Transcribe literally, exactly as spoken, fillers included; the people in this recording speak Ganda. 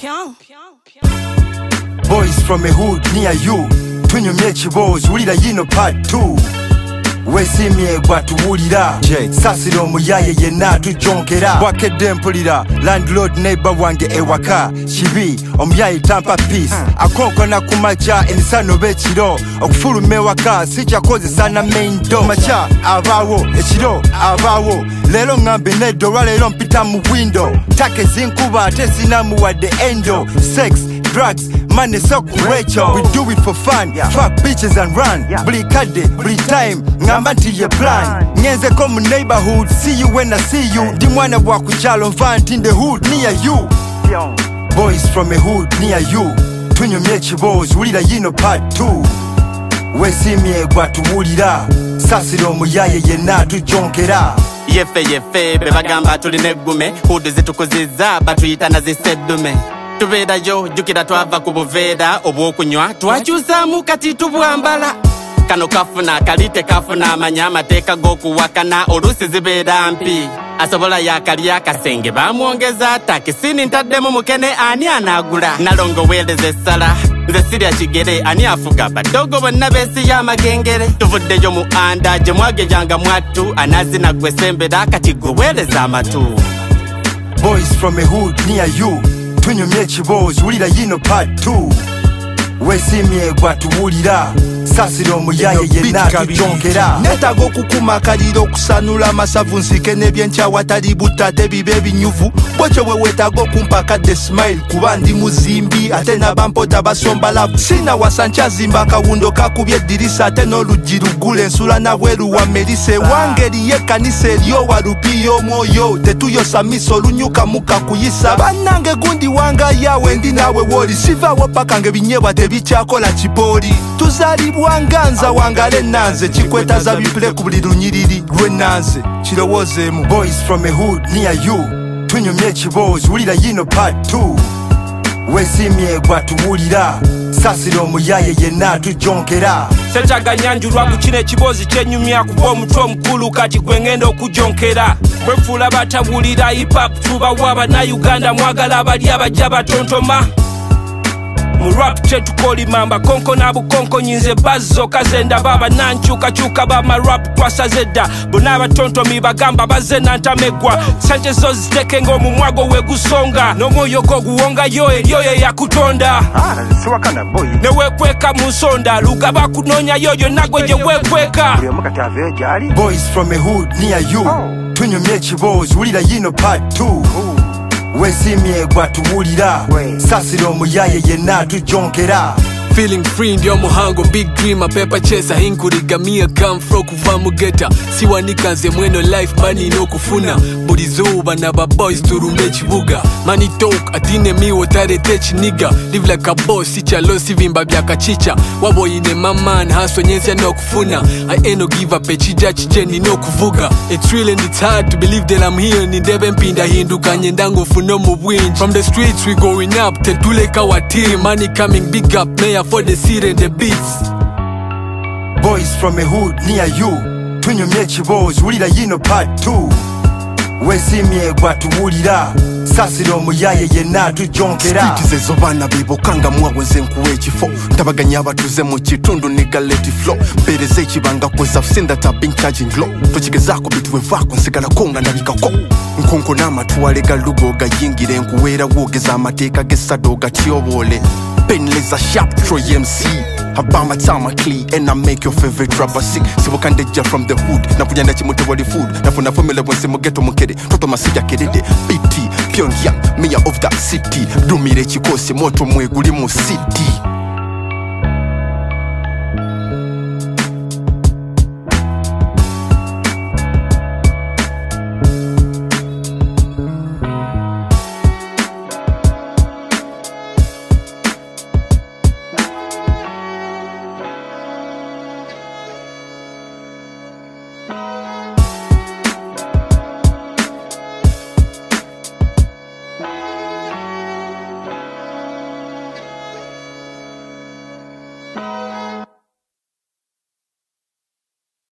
Boys from a hood near you. Tunyumye ekibozi wulira yino part two. Wesimye gwatuwulira sasiro muyaye yenna tujonkera bwakedde mpulira landlord neighbor wange ewaka kibi omuyaye tampa peace akonkona ku makya emisano b'ekiro okufuluma ewaka sikyakozesa na main door makya abaawo ekiro abaawo leero ngambe neddo olwaleero mpita mu window take zinkuba ate sinamuwadde endo sex drugs, money so kuwecho. We do it for fun, yeah. Fuck bitches and run, yeah. Bli kade, bli time, ngamba nti ye plan. Nyenze komu neighborhood, see you when I see you. Di mwana wa kuchalo mvant in the hood near you. Boys from a hood near you. Tunyumye ekibozi wulira yino part two. Wesimye gwatuwulira sasiro muyaye yenna tujonkera. Yefe yefe bebagamba tulina eggume hudu zitukuziza batuyita naziseddume tubeera yo jukira twava ku buveera obw'okunywa twakyusaamu kati tubwambala kano kafuna kalite kafuna amanya amateeka g'okuwakana oluusi zibeera mpi asobola yakali akasenge bamwongeza takisini ntaddemu mukene ani anaagula nalongo weereza essala nze sirya kigere ani afuga badogo bonna beesi y'amagengere tuvuddeyo mu anda gye mwagejanga mwattu anazina gwe sembera kati gwe weereza amatu. Boys from a hood near you. Tunyumye ekibozi wulira yino part two. Wesimye gwatuwulira sasiro muyaye yenna tujonkera. Netago kukuma kaliro kusanula amasavu nsike n'ebyenkya watali butate bibe ebinyuvu bwekyo bwe weetaga okumpa the smile kuba ndi muzimbi ate n'abampota basomba love sina wasancha zimba akawundo kakubye eddirisa ate n'oluggi lugula ensula nabweru wa merise wangeri y'ekkanisa eryo walupiyo omwoyo tetuyosa miso olunyuka muka kuyisa bannange gundi wanga yawe ndi naawe woli sivaawo paka ng'ebinyebwa tebikyakola kipooli tuzaalibwa nganza wangale nanze kikwetaza bipule ku buli lunyiriri lw'ennanze kirowoozeemu. Boys from a hood near you. Tunyumye ekibozi wulira yino part two. Wesimye gwatuwulira sasiro muyaye yenna tujonkera. Setaganyanjulwa ku kino ekibozi kyenyumya kuba omutwe omukulu kati gwe ngenda okujonkera bwefuula batawulira hip hop tubawa abannayuganda mwagala abali abajja batontoma mu rap chetukoli mamba konko na bukonko nyinze bazzo kazenda baba nanchuka chuka ba ma rap kwasazedda bona abatontomi bagamba bazena ntamegwa sanje zo ziteke ngo mu mwago wegusonga no moyo go guwonga yo eriyo yakutonda ah siwakana boy ne wekweka mu sonda lugaba kunonya yoyo nagwe je wekweka. Boys from a hood near you. Oh. Tunyumye ekibozi wulira yino part two. Oh. Wesimye gwatuwulira sasiro muyaye yenna tujonkera. Feeling free ndio muhango big dream a paper chaser hinkurigamia come from kuva mugeta siwanika nze mweno life bani no kufuna buri zuba na ba boys turumbe kibuga money talk atine mi wotare tech nigga live like a boss sicha lo sivimba byaka chicha wabo ine mama na haso nyensi no kufuna I ain't no give up echija chijeni no kuvuga. It's real and it's hard to believe that I'm here ni debe mpinda hinduka nyendango funo mu bwinji from the streets we going up tetuleka watiri money coming big up mayor for the city and the beats. Boys from a hood near you. Tunyumye ekibozi wulira yino part two. Wesimye gwatuwulira sasiro muyaye yenna tujonkera. Street zezo bana bibokanga mwawenze nkuwe ekifo ntabaganya abatuze mu kitundu nigga let it flow mpereze ekibanga cause I've seen that I've been charging glow tokigezaako bitwevako nsigala konga nabikako nkonko n'amatuwalega lugo gayingire nkuweera woogeza amateeka g'essado gatyobole Painless a sharp Troy M C Habama Tama Klee and I make your favorite rapper sing. Sibukandeja from the hood Nafujanda chimuto wali food Nafuna formula wense mugeto mukede Toto masija kedede B T Pyongyang Mayor of that city Dumire chikose moto mwe guli mu city.